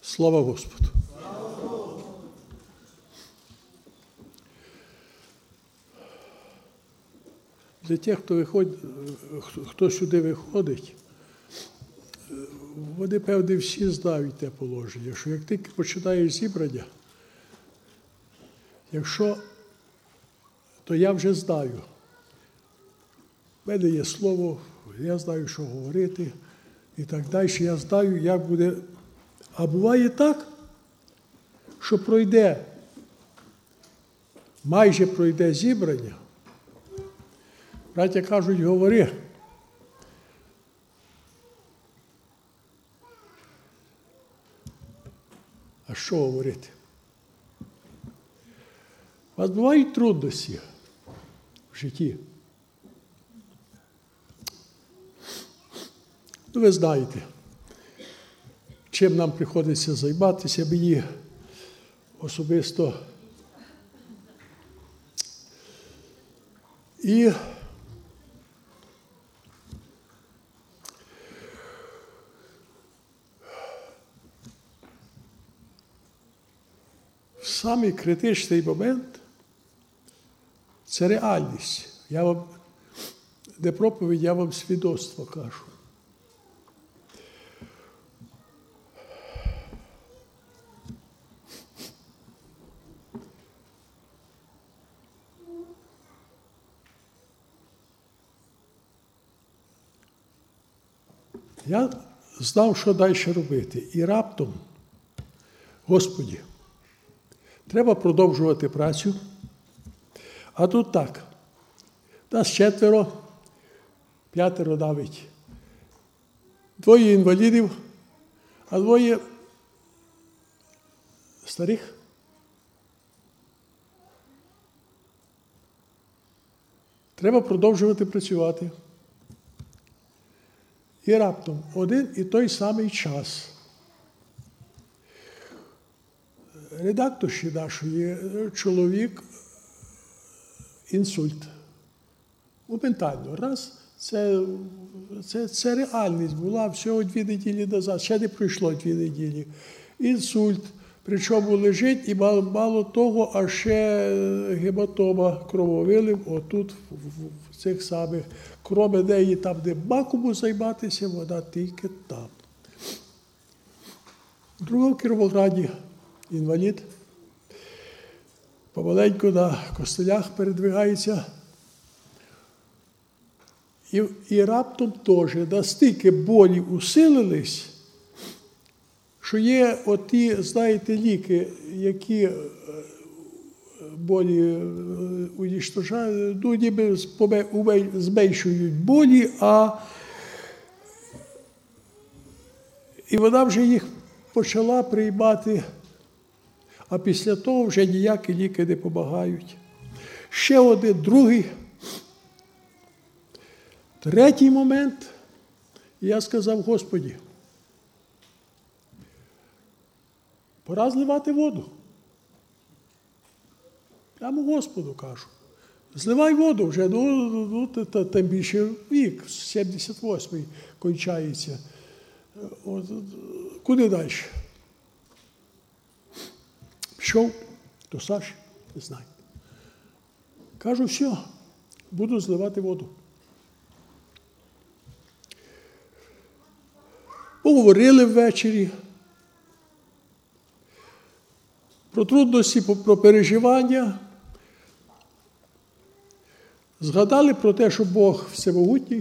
Слава Господу! Для тих, хто сюди виходить, вони, певне, всі знають те положення, що як тільки починаєш зібрання, то я вже знаю. У мене є слово, я знаю, що говорити і так далі. Я знаю, як буде. А буває так, що майже пройде зібрання. Браття кажуть, говори. А що говорити? У вас бувають трудності в житті? Ну, ви знаєте, чим нам приходиться займатися, мені особисто. І самий критичний момент – це реальність. Не проповідь, я вам свідоцтво кажу. Я знав, що далі робити. І раптом, Господи, треба продовжувати працю. А тут так. Нас 4, 5 навіть. 2 інвалідів, а 2 старих. Треба продовжувати працювати. І раптом один і той самий час. Редакторші нашої чоловік інсульт. Моментально. Раз. Це реальність була всього 2 неділі назад. Ще не пройшло 2 неділі. Інсульт. Причому лежить і мало того, а ще гематома, крововилив отут, в цих самих. Кроме неї, там, де кому займатися, вона тільки там. Друга в Кіровограді інвалід. Помаленьку на костелях передвигається. І раптом теж настільки болі усилились, що є оті, знаєте, ліки, які болі уничтожають, ну, ніби зменшують болі, і вона вже їх почала приймати, а після того вже ніякі ліки не допомагають. Ще один, другий. Третій момент, я сказав, Господи, пора зливати воду. Прямо Господу кажу. Зливай воду вже, тим більше вік, 78-й кончається. Куди далі? Пішов до Саші, не знаю. Кажу, все, буду зливати воду. Поговорили ввечері про трудності, про переживання. Згадали про те, що Бог всемогутній,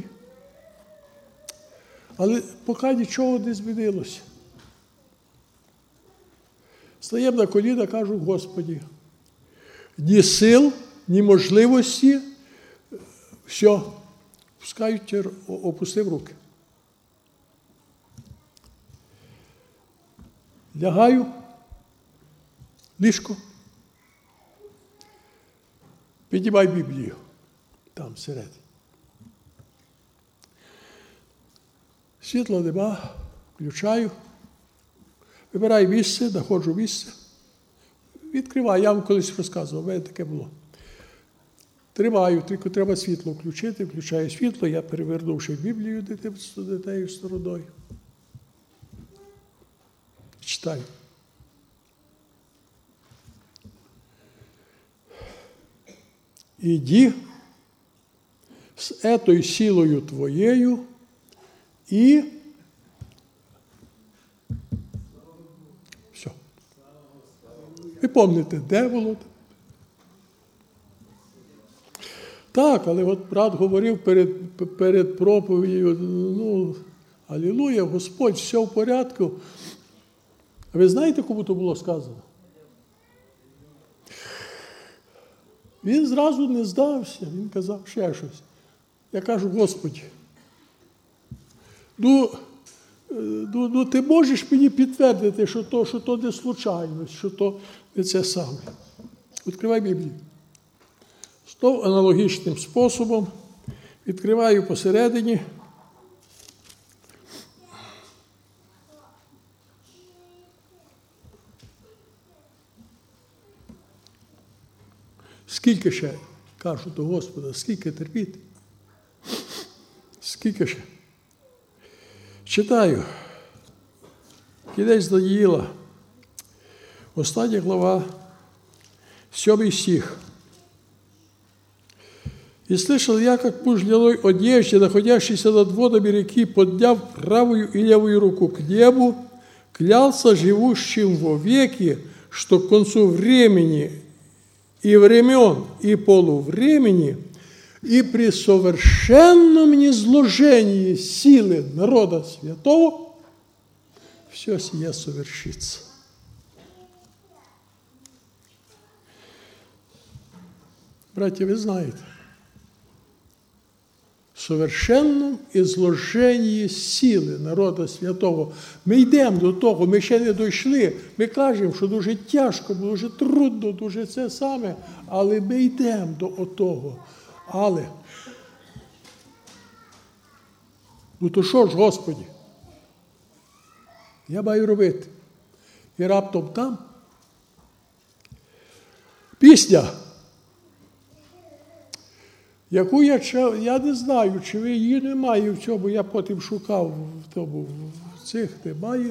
але поки нічого не змінилося. Стаємо на коліна, кажу, Господи, ні сил, ні можливості, все, пускають, опустив руки. Лягаю, ліжко, піднімай Біблію, там всередині. Світла нема, включаю, вибираю місце, знаходжу місце, відкриваю, я вам колись розказував, в мене таке було. Тримаю, тільки треба світло включити, включаю світло, я перевернувши Біблію дитиною стороною. Читай. Іди з етою силою твоєю і все. Ви пам'ятаєте, де Володя? Так, але от брат говорив перед проповіддю, ну, алілуя, Господь, все в порядку. А ви знаєте, кому то було сказано? Він зразу не здався, він казав ще щось. Я кажу, Господи, ну ти можеш мені підтвердити, що то не случайність, що то не це саме. Відкривай Біблію. Знов аналогічним способом відкриваю посередині. Скільки ще, кажу до Господа, скільки терпіти? Скільки ще? Читаю. Кінець Даниїла. Остання глава, 7 стих. «И слышал я, как муж в льняной одежде, находящийся над водами реки, подняв правую и левую руку к небу, клялся живущим вовеки, что к концу времени и времен, и полувремени, и при совершенном низложении силы народа святого все сие совершится». Братья, ви знаєте, в совершенному ізложенні сили народа святого. Ми йдемо до того, ми ще не дійшли. Ми кажемо, що дуже тяжко, дуже трудно, дуже це саме, але ми йдемо до отого. Але, ну то що ж, Господи, я маю робити? І раптом там пісня, яку я не знаю, чи ви її немає в цьому, я потім шукав в тому, в цих немає.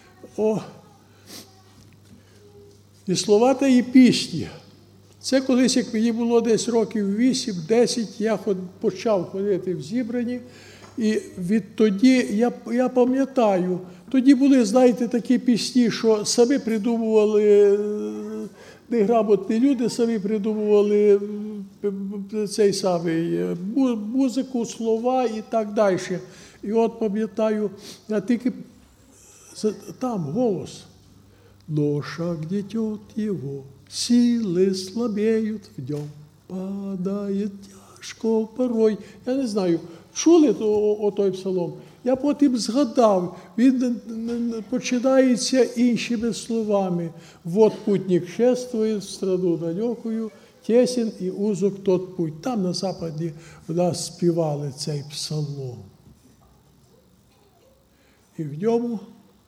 І слова тієї пісні. Це колись, як мені було десь років 8-10, я почав ходити в зібрані, і відтоді, я пам'ятаю, тоді були, знаєте, такі пісні, що самі придумували, неграмотні люди самі придумували цей самий музику, слова і так далі. І от пам'ятаю, я тільки там голос. Но шаг гнетет его, силы слабеют в нем, падает тяжко порой. Я не знаю, чули той псалом? Я потім згадав, він починається іншими словами. «Вот путник шествует в страну далекую, тесен и узок тот путь». Там на Западі в нас співали цей псалом. І в ньому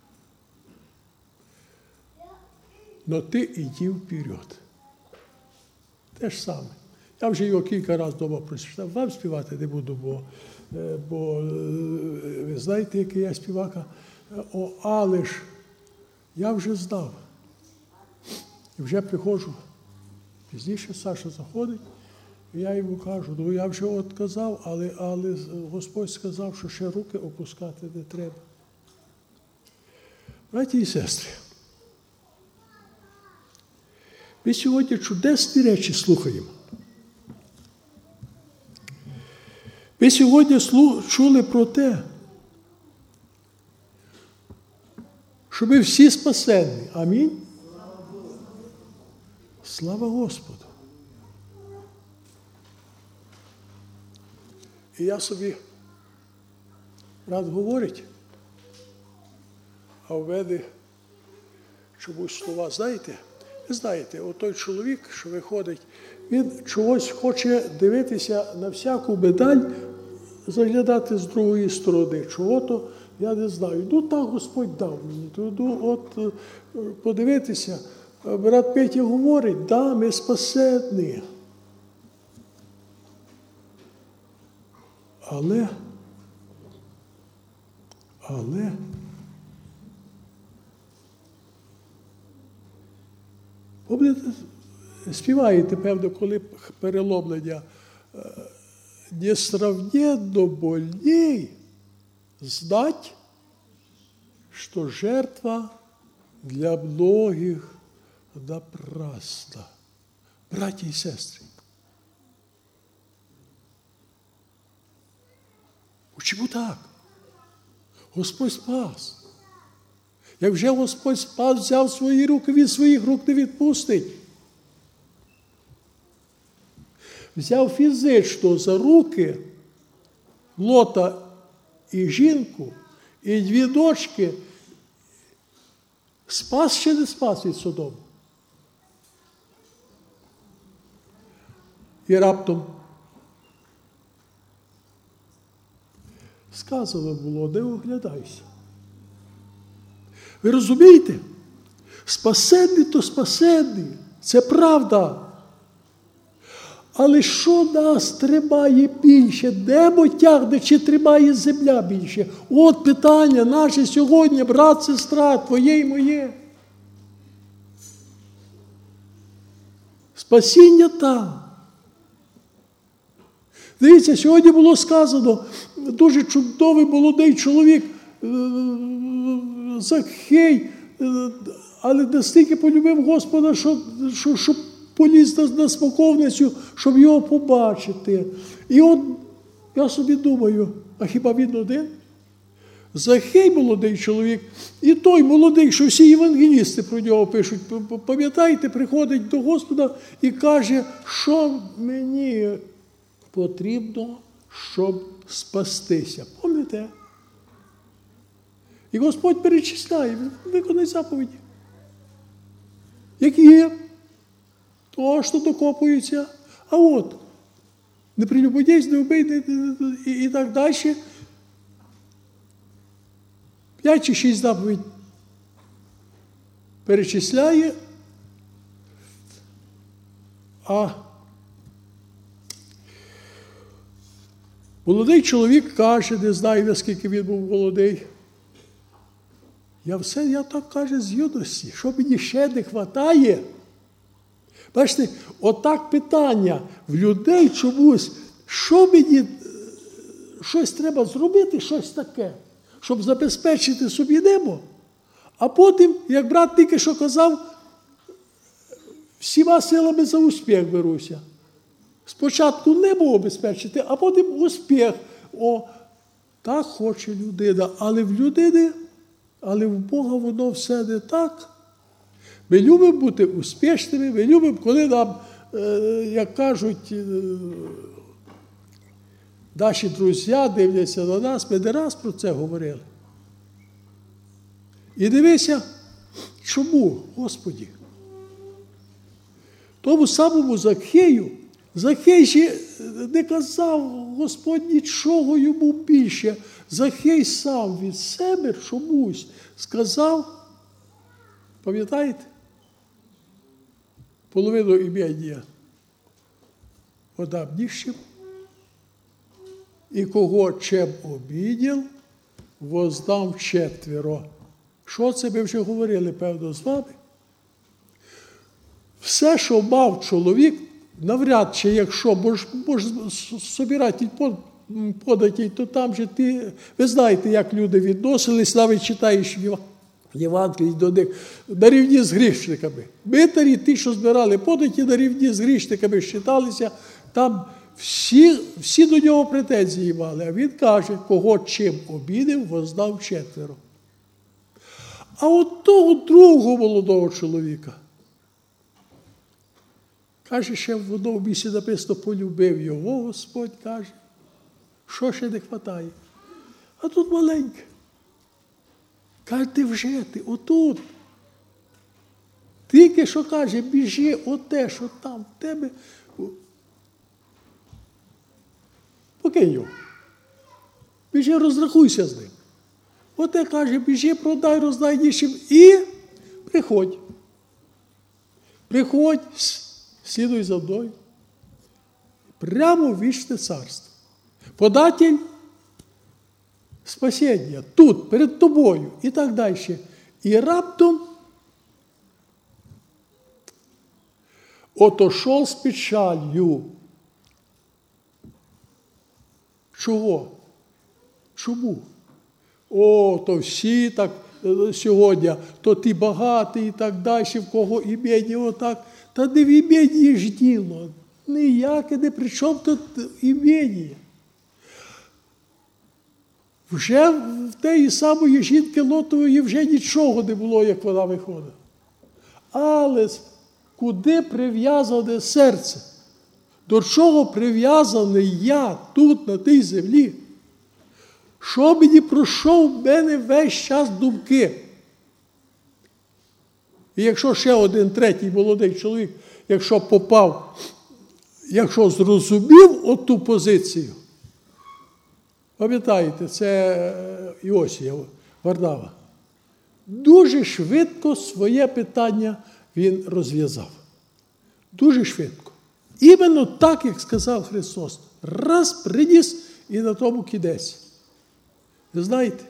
«Но ти іди вперед». Те ж саме. Я вже його кілька разів вдома прочитав. Вам співати не буду, бо ви знаєте, який я співака. Але ж я вже знав. І вже приходжу. Пізніше Саша заходить, і я йому кажу, ну я вже от казав, але Господь сказав, що ще руки опускати не треба. Браті і сестри, ми сьогодні чудесні речі слухаємо. Ми сьогодні чули про те, що ми всі спасені. Амінь. Слава Господу. І я собі, брат говорить, а в мене чомусь слова, знаєте? Ви знаєте, отой чоловік, що виходить, він чогось хоче дивитися на всяку медаль, заглядати з другої сторони. Чого-то, я не знаю. Ну, так Господь дав мені. Ну, от подивитися. Брат Петя говорить, да, ми спасені. Але Співаєте, певно, коли переломлення. «Несравненно больней знать, что жертва для многих напрасна». Браті і сестри, чому так? Господь спас. Як вже Господь спас, взяв свої руки, від своїх рук не відпустить. Взяв фізично за руки Лота і жінку, і 2 дочки, спас чи не спас від Содому? І раптом сказано було, не оглядайся. Ви розумієте? Спасенний то спасенний. Це правда. Але що нас тримає більше? Небо тягне чи тримає земля більше? От питання наше сьогодні, брат, сестра, твоє і моє. Спасіння там. Дивіться, сьогодні було сказано, дуже чудовий молодий чоловік, Закхей, але настільки полюбив Господа, що поліз на смоковницю, щоб його побачити. І от я собі думаю, а хіба він один? Закхей молодий чоловік, і той молодий, що всі євангелісти про нього пишуть, пам'ятаєте, приходить до Господа і каже, що мені потрібно, щоб спастися. Пам'ятаєте? І Господь перечисляє, виконай заповіді. Які є? То, що докопуються. А от, не прелюбодійсь, не вбий, і так далі. 5 чи 6 заповідь перечисляє, а молодий чоловік каже, не знаю, наскільки він був молодий, я так каже з юності, що мені ще не вистачає. Бачите, отак питання в людей чомусь, що мені, щось треба зробити, щось таке, щоб забезпечити собі небо, а потім, як брат тільки що казав, всіма силами за успіх беруся. Спочатку небо обезпечити, а потім успіх. Так хоче людина, але в людини, але в Бога воно все не так. Ми любимо бути успішними, ми любимо, коли нам, як кажуть, наші друзі дивляться на нас, ми не раз про це говорили. І дивися, чому, Господі? Тому самому Закхею, Закхей ще не казав, Господь нічого йому більше. Закхей сам від себе чомусь сказав, пам'ятаєте? Половину ім'я отдам нищим, і кого чим обіділ, воздам 4. Що це ми вже говорили, певно, з вами? Все, що мав чоловік, навряд чи, якщо можеш собирати податі, то там же ти, ви знаєте, як люди відносились, навіть читаєш Євангелій до них, на рівні з грішниками. Митарі, ті, що збирали податі, на рівні з грішниками считалися, там всі до нього претензії мали. А він каже, кого чим обідав, воздав 4. А от того другого молодого чоловіка, каже, ще в одному місці написано, полюбив його, Господь каже, що ще не вистачає. А тут маленьке. Каже, ти вже, ти отут. Тільки що каже, біжи оте, що там в тебе. Покинь його. Біжи, розрахуйся з ним. Оте каже, біжи, продай, роздай нічим і приходь. Приходь, слідуй за мною. Прямо в вічне царство. Податель спасіння тут, перед тобою і так далі. І раптом отошел з печалью. Чого? Чому? О, то всі так сьогодні, то ти багатий і так далі, в кого імені отак. Та не в імені ж діло. Ніяке, не при чому тут імені. Вже в тієї самої жінки Лотової вже нічого не було, як вона виходила. Але куди прив'язане серце? До чого прив'язаний я тут, на тій землі? Що мені пройшов в мене весь час думки? І якщо ще один третій молодий чоловік, якщо попав, якщо зрозумів оту позицію, пам'ятаєте, це Іосія Варнава, дуже швидко своє питання він розв'язав. Дуже швидко. Іменно так, як сказав Христос. Раз приніс і на тому кінець. Ви знаєте,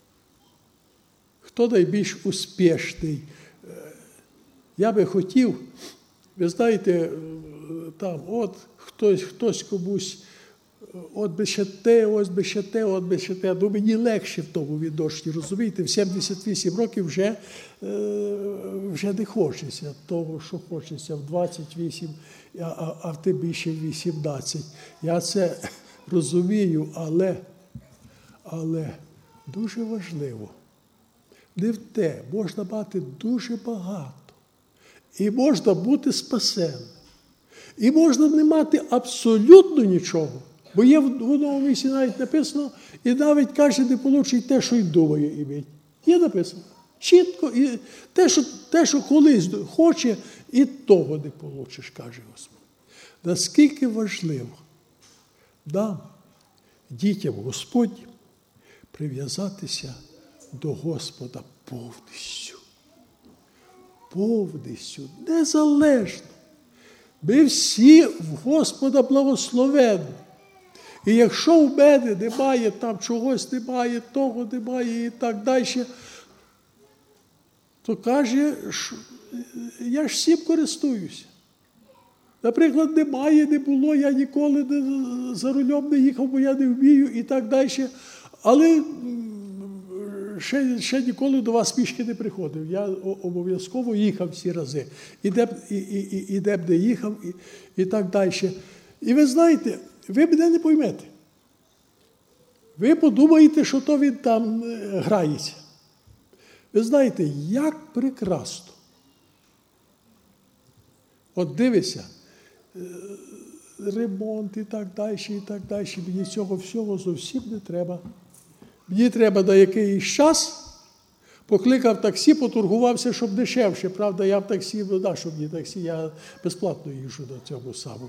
хто найбільш успішний? Я би хотів, ви знаєте, там, от хтось комусь, от би ще те, ось би ще те, от би ще те. Ну, мені легше в тому відношенні, розумієте, в 78 років вже не хочеться того, що хочеться в 28, а в тим більше в 18. Я це розумію, але дуже важливо. Не в те, можна мати дуже багато. І можна бути спасеним. І можна не мати абсолютно нічого. Бо є в Новому місці навіть написано, і навіть каже, не получить те, що й думає іметь. Є написано. Чітко. І те, що колись хоче, і того не получиш, каже Господь. Наскільки важливо нам, дітям Господнім, прив'язатися до Господа повністю. Повністю, незалежно. Ми всі в Господа благословенні. І якщо в мене немає, там чогось немає, того немає і так далі, то каже, що я ж всім користуюся. Наприклад, немає, не було, я ніколи за рулем не їхав, бо я не вмію і так далі. Але ще ніколи до вас пішки не приходив. Я обов'язково їхав всі рази. І де б не їхав, і так далі. І ви знаєте, ви мене не поймете. Ви подумаєте, що то він там грається. Ви знаєте, як прекрасно. От дивися, ремонт і так далі, і так далі. Мені цього всього зовсім не треба. Мені треба на якийсь час, покликав таксі, поторгувався, щоб дешевше. Правда, я в таксі, що мені таксі, я безплатно їжджу на цьому самому.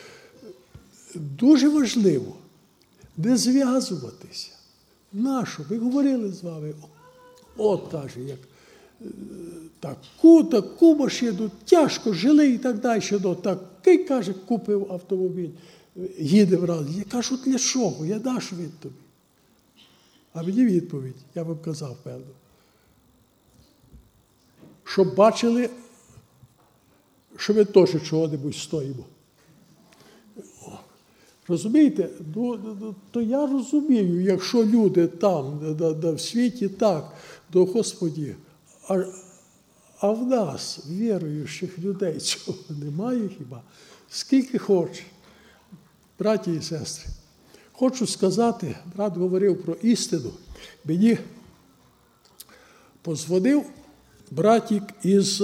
Дуже важливо не зв'язуватися. Нащо? Ми говорили з вами. От, каже, як таку машину, тяжко жили і так далі. Такий, каже, купив автомобіль, їде враз. Я кажу, для чого? Я даш від тобі. А мені відповідь, я вам казав, певно. Щоб бачили, що ми теж чого-небудь стоїмо. Розумієте? То я розумію, якщо люди там, в світі так, до Господі, а в нас, віруючих людей, цього немає хіба? Скільки хоче, браті і сестри. Хочу сказати, брат говорив про істину. Мені подзвонив братик із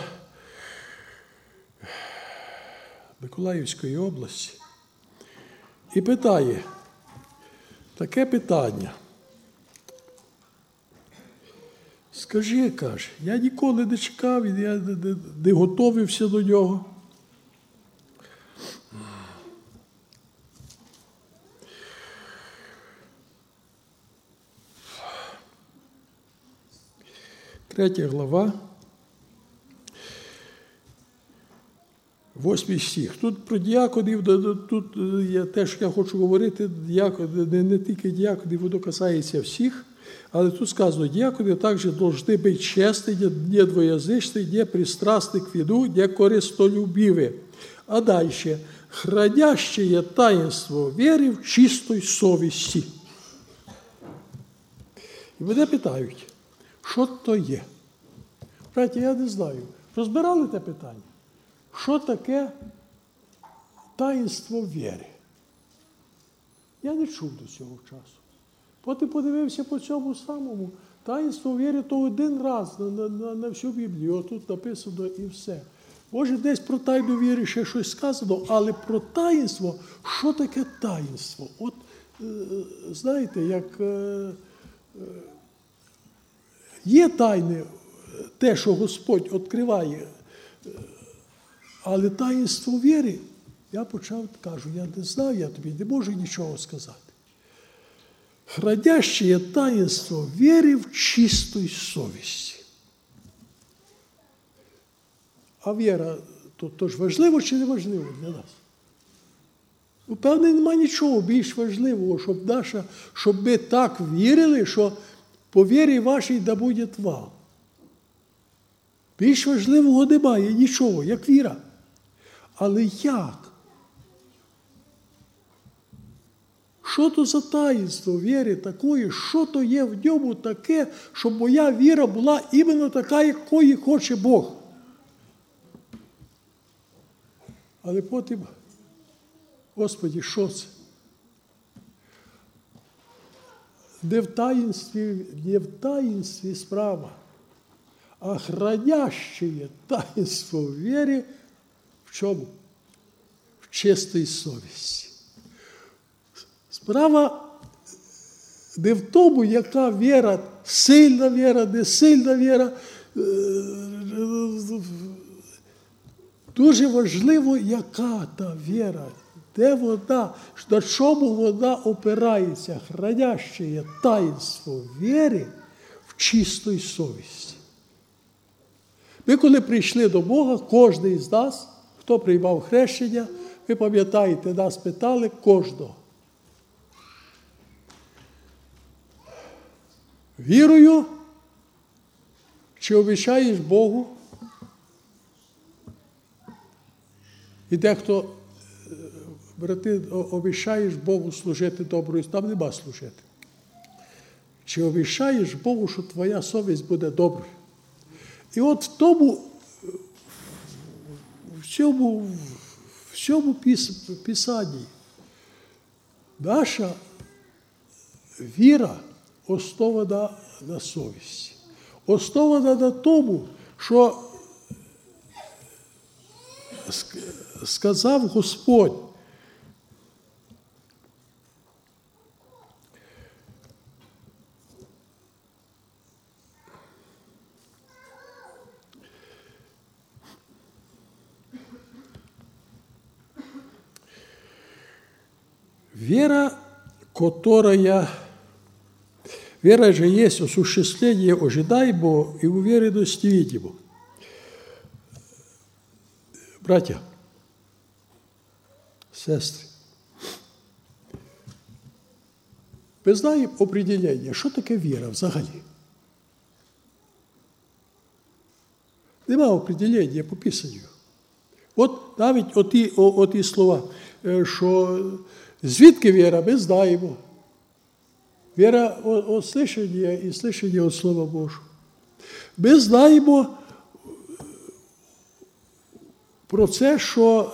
Миколаївської області і питає, таке питання. Скажи, каже, я ніколи не чекав, я не готовився до нього. Третя глава, 8 стих. Тут про діаконів, тут є те, що я хочу говорити, не тільки діаконів, воно касається всіх. Але тут сказано, дьяконы также должны быть честны, не двоязычны, не пристрастны к вину, не корыстолюбивы. А дальше, хранящие таїнство віри в чистій совісті. І мене питають, що то є? Браті, я не знаю. Розбирали те питання? Що таке таїнство віри? Я не чув до цього часу. Потім подивився по цьому самому. Таїнство віри то один раз на всю Біблію. Отут написано і все. Може, десь про тайну віри ще щось сказано, але про таїнство, що таке таїнство? От, знаєте, як є тайне, те, що Господь відкриває, але таїнство віри, я кажу, я не знаю, я тобі не можу нічого сказати. Хранящее таїнство віри в чистій совісті. А віра, то ж важливо чи не важливо для нас? Ну, певне, немає нічого більш важливого, щоб ми так вірили, що по вірі вашій да буде вам. Більш важливого немає нічого, як віра. Але як? Що то за таїнство віри такої, що то є в ньому таке, щоб моя віра була іменно така, якої хоче Бог? Але потім, Господи, що це? Не в таїнстві справа, а хранящее таїнство віри в чому? В чистій совісті. Справа не в тому, яка віра, сильна віра, не сильна віра. Дуже важливо, яка та віра, де вона, на чому вона опирається, храняще таїнство віри в чистій совісті. Ми, коли прийшли до Бога, кожен із нас, хто приймав хрещення, ви пам'ятаєте, нас питали кожного. Вірою, чи обіцяєш Богу? І дехто, брати, обіцяєш Богу служити доброю, там нема служити. Чи обіцяєш Богу, що твоя совість буде доброю? І от в цьому писанні наша віра основана на совісті. Основана на тому, що сказав Господь, вера же есть осуществление ожидаемого и уверенности видимого. Братья, сестри, ми знаємо определення, що таке віра взагалі. Нема определення по Писанню. От навіть оті слова, що звідки віра, ми знаємо. Віра від слышання і слышання від Слова Божого. Ми знаємо про це, що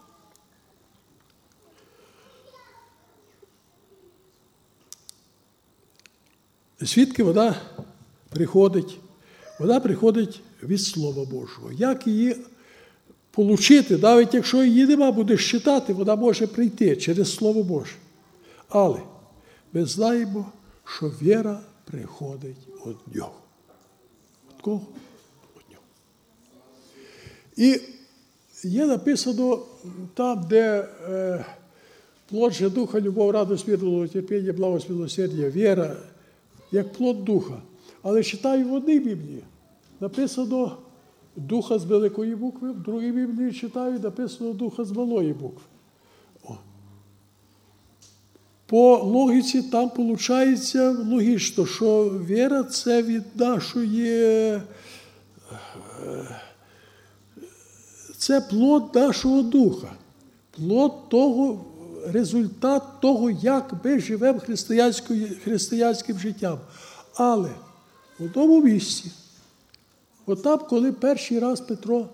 звідки вона приходить? Вона приходить від Слова Божого. Як її отримати, навіть якщо її нема, будеш читати, вона може прийти через Слово Боже. Але ми знаємо, що віра приходить від Нього. Від кого? Від Нього. І є написано там, де плод же Духа, любов, радость, мир, терпіння, благость, милосердя, віра, як плод Духа. Але читаю в одній Біблії, написано Духа з великої букви, в другій Біблії читаю, написано Духа з малої букви. по логіці там виходить логічно, що віра – це від нашої, це плод нашого духа, плод того, результат того, як ми живемо християнським життям. Але в одному місці, отам, коли перший раз Петро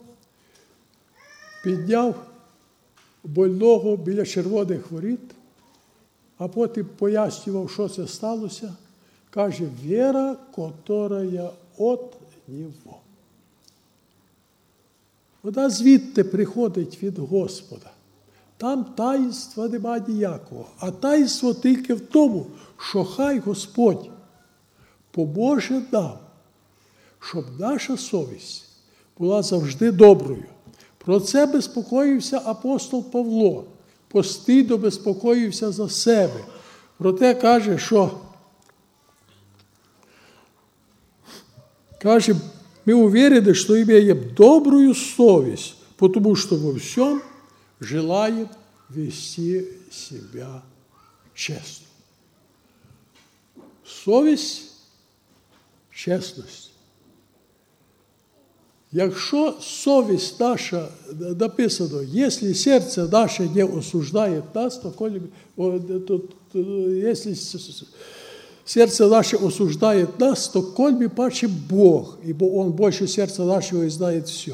підняв больного біля червоних воріт, а потім пояснював, що це сталося, каже, віра, которая от Нього. Вона звідти приходить від Господа. Там таїнства нема ніякого. А таїнство тільки в тому, що хай Господь поможе нам, щоб наша совість була завжди доброю. Про це безпокоївся апостол Павло. Постійно безпокоївся за себе. Проте каже, що ми уверены, что имеем добрую совесть, потому что во всем желаем вести себя честно. Совість – чесність. Якщо совість наша, написано, якщо серце наше не осуждає нас, якщо серце наше осуждає нас, то коль ми паче Бог, ібо Он більше серця нашого і знає все.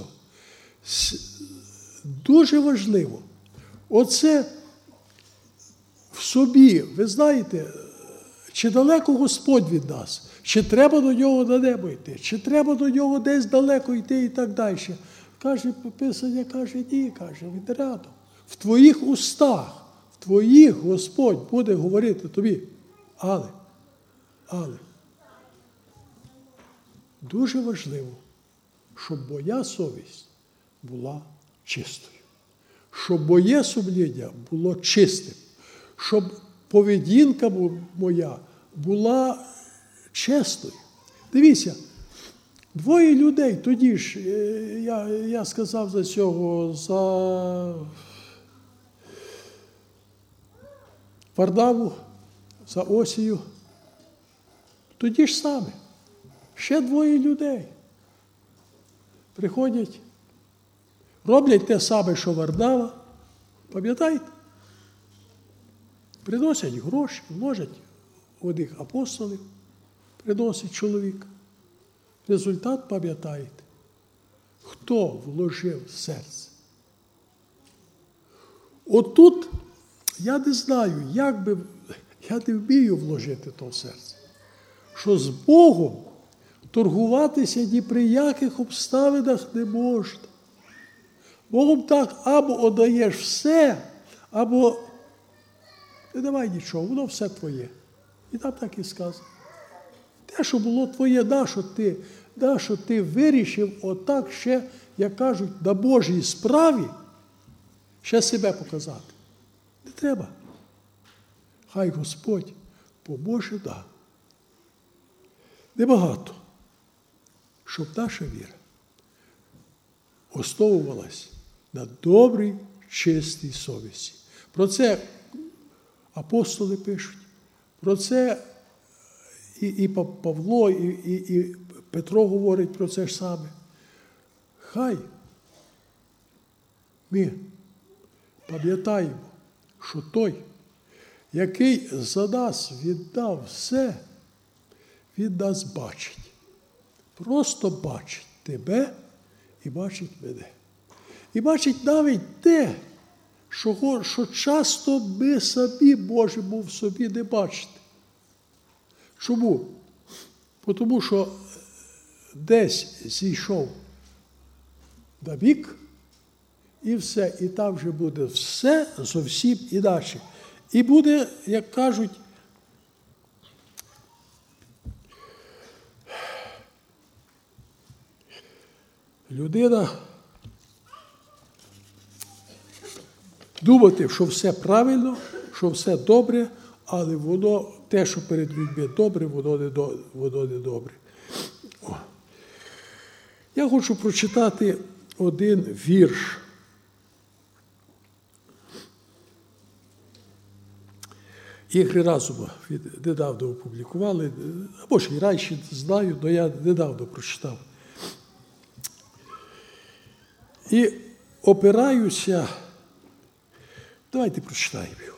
Дуже важливо. Оце в собі, ви знаєте, чи далеко Господь від нас, чи треба до Нього на небо йти, чи треба до Нього десь далеко йти і так далі. Каже, Писання каже, ні, каже, він рядом. В твоїх устах, в твоїх Господь буде говорити тобі. Але дуже важливо, щоб моя совість була чистою, щоб моє сумління було чистим, щоб поведінка моя була чесною. Дивіться, двоє людей, тоді ж, я сказав за цього, за Варнаву, за Осію, тоді ж саме, ще двоє людей приходять, роблять те саме, що Варнава, пам'ятаєте? Приносять гроші, можуть одних апостолів, приносить чоловік. Результат пам'ятаєте. Хто вложив в серце? Отут, я не знаю, я не вмію вложити то в серце. Що з Богом торгуватися ні при яких обставинах не можна. Богом так, або отдаєш все, або не давай нічого, воно все твоє. І там так і сказано. Те, що було твоє, на що ти вирішив отак ще, як кажуть, на Божій справі, ще себе показати. Не треба. Хай Господь поможе нам. Небагато, щоб наша віра основувалась на добрій, чистій совісті. Про це апостоли пишуть, про це і Павло, і Петро говорить про це ж саме. Хай ми пам'ятаємо, що той, який за нас віддав все, він нас бачить. Просто бачить тебе і бачить мене. І бачить навіть те, що часто ми самі можемо в собі не бачити. Чому? Тому що десь зійшов на бік, і все, і там вже буде все зовсім інакше. І буде, як кажуть, людина думати, що все правильно, що все добре, але воно, те, що перед людьми добре, воно не добре. Я хочу прочитати один вірш. Ігри разуму недавно опублікували, або ж і раніше знаю, але я недавно прочитав. І опираюся, давайте прочитаємо його.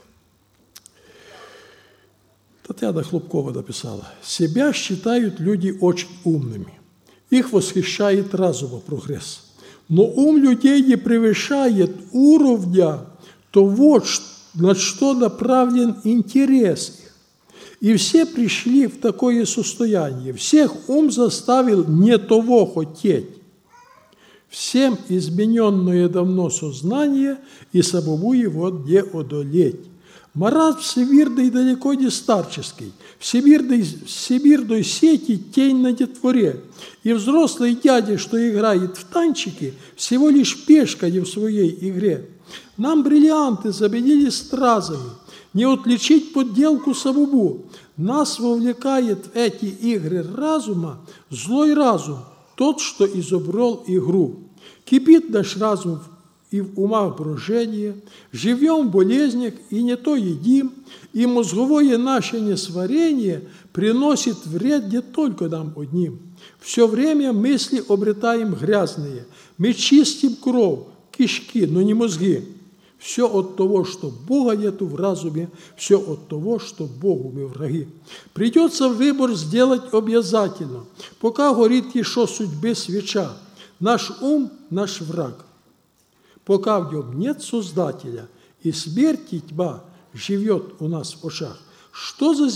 Татьяна Хлопкова написала: «Себя считают люди очень умными. Их восхищает разума прогресс. Но ум людей не превышает уровня того, на что направлен интерес их. И все пришли в такое состояние. Всех ум заставил не того хотеть. Всем измененное давно сознание, и самому его не одолеть. Маразм всемирный далеко не старческий. Всемирной сети тень на детворе. И взрослый дядя, что играет в танчики, всего лишь пешка не в своей игре. Нам бриллианты заменили стразами. Не отличить подделку самому. Нас вовлекает в эти игры разума злой разум, тот, что изобрел игру. Кипит наш разум и в умах брожение, живем в болезнях и не то едим, и мозговое наше несварение приносит вред не только нам одним. Все время мысли обретаем грязные, мы чистим кровь, кишки, но не мозги. Все от того, что Бога нету в разуме, все от того, что Богу мы враги. Придется выбор сделать обязательно, пока горит еще судьбы свеча. Наш ум – наш враг. Пока в нем нет Создателя, и смерть и тьма живет у нас в очах, что за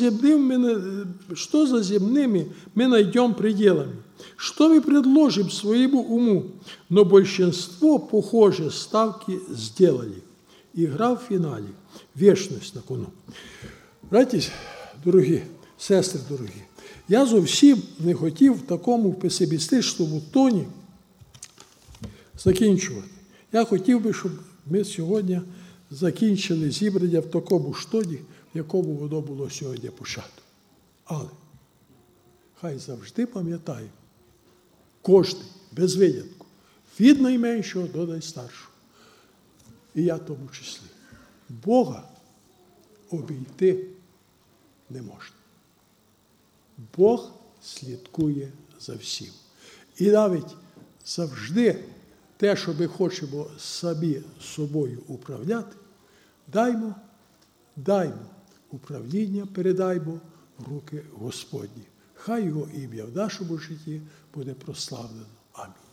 земными мы найдем пределами? Что мы предложим своему уму? Но большинство, похоже, ставки сделали. Игра в фіналі. Вічність на кону. Браті дорогі, сестри дорогі, я зовсім не хотів в такому песимістичному тоні закінчувати. Я хотів би, щоб ми сьогодні закінчили зібрання в такому ж тоні, в якому воно було сьогодні почато. Але хай завжди пам'ятаємо, кожен, без винятку, від найменшого до найстаршого, і я в тому числі, Бога обійти не можна. Бог слідкує за всім. І навіть завжди те, що ми хочемо самі собою управляти, даймо управління, передаймо в руки Господні. Хай Його ім'я в нашому житті буде прославлено. Амінь.